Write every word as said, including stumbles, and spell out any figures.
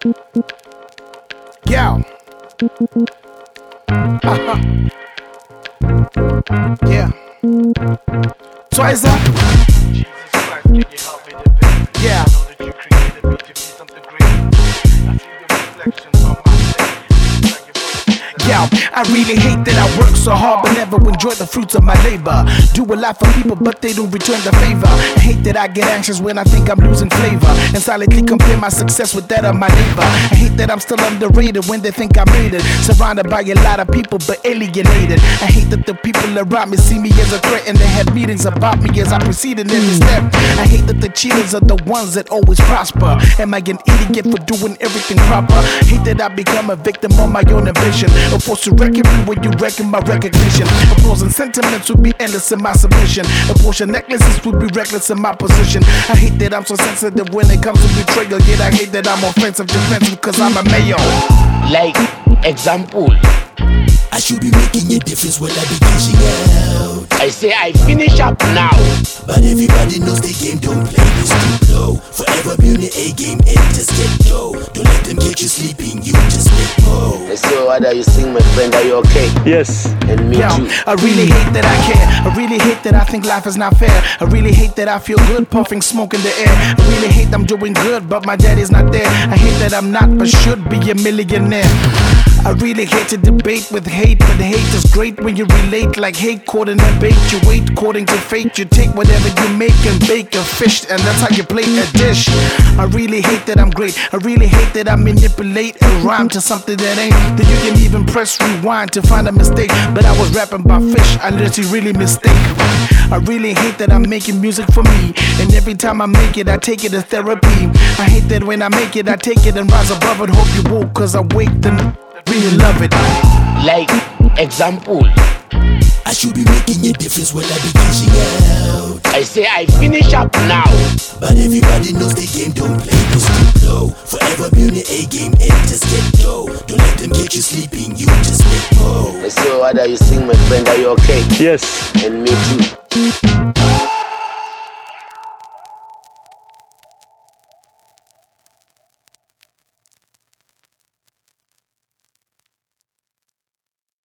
Yeah. Uh-huh. Yeah. Twice up. Jesus Christ, can you help me to be? Yeah. I know that you created me to be something great. I see the reflections on my face. Yeah, I really hate that I work so hard but never enjoy the fruits of my labor. Do a lot for people but they don't return the favor. I hate that I get anxious when I think I'm losing flavor and silently compare my success with that of my neighbor. I hate that I'm still underrated when they think I made it, surrounded by a lot of people but alienated. I hate that the people around me see me as a threat and they had meetings about me as I proceeded in the step. I hate that the cheaters are the ones that always prosper. Am I an idiot for doing everything proper? Hate that I become a victim of my own ambition. Opposed to reckon me when you reckon my recognition. Applause and sentiments would be endless in my submission. Abortion necklaces would be reckless in my position. I hate that I'm so sensitive when it comes to betrayal. Yet I hate that I'm offensive, defensive, cause I'm a mayor. Like, example, I should be making a difference when I be cashing out. I say I finish up now. But everybody knows the game, don't play this too low. Forever be on the A game and just get low. Don't let them get you sleeping, you just make more. I say, what are you sing, my friend? Are you okay? Yes. And me Yo, too. I really hate that I care. I really hate that I think life is not fair. I really hate that I feel good puffing smoke in the air. I really hate I'm doing good but my daddy's not there. I hate that I'm not but should be a millionaire. I really hate to debate with hate, but hate is great when you relate. Like hate caught in a bait, you wait according to fate. You take whatever you make and bake a fish, and that's how you plate a dish. I really hate that I'm great. I really hate that I manipulate a rhyme to something that ain't. That you can even press rewind to find a mistake. But I was rapping about fish, I literally really mistake. I really hate that I'm making music for me, and every time I make it, I take it as therapy. I hate that when I make it, I take it and rise above it. Hope you woke, cause I wake then really love it. Like, example, I should be making a difference when I be cashing out. I say I finish up now. But everybody knows the game, don't play this too low. Forever be on the A game and just get low. Don't let them get you sleeping, you just make more. I say, what are you sing, my friend? Are you okay? Yes. And me too.